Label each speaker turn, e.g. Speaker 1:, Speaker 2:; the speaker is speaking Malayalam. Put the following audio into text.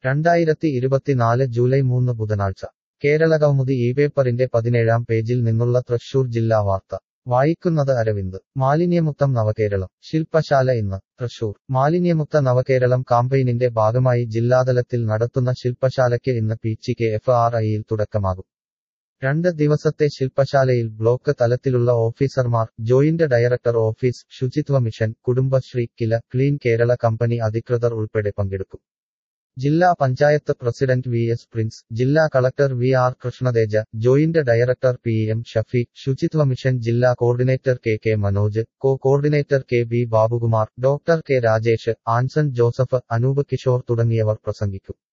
Speaker 1: 2024 ജൂലൈ 3 ബുധനാഴ്ച കേരളകൗമുദി ഈ പേപ്പറിന്റെ 17-ാം പേജിൽ നിന്നുള്ള തൃശൂർ ജില്ലാ വാർത്ത വായിക്കുന്നത് അരവിന്ദ്. മാലിന്യമുക്തം നവകേരളം ശില്പശാല ഇന്ന്. തൃശൂർ മാലിന്യമുക്ത നവകേരളം കാമ്പയിനിന്റെ ഭാഗമായി ജില്ലാതലത്തിൽ നടത്തുന്ന ശില്പശാലയ്ക്ക് ഇന്ന് PGKFRIയിൽ തുടക്കമാകും. 2 ദിവസത്തെ ശില്പശാലയിൽ ബ്ലോക്ക് തലത്തിലുള്ള ഓഫീസർമാർ, ജോയിന്റ് ഡയറക്ടർ ഓഫീസ്, ശുചിത്വ mission, Kudumbashree, KILA, clean Kerala company അധികൃതർ ഉൾപ്പെടെ പങ്കെടുക്കും. ജില്ലാ പഞ്ചായത്ത് പ്രസിഡന്റ് VS പ്രിൻസ്, ജില്ലാ collector VR Krishnateja, joint director PM Shafeeq, ശുചിത്വ മിഷൻ ജില്ലാ coordinator KK Manoj, coordinator KB Babukumar, doctor K Rajesh, Anson Joseph, Anoop Kishore തുടങ്ങിയവർ പ്രസംഗിക്കും.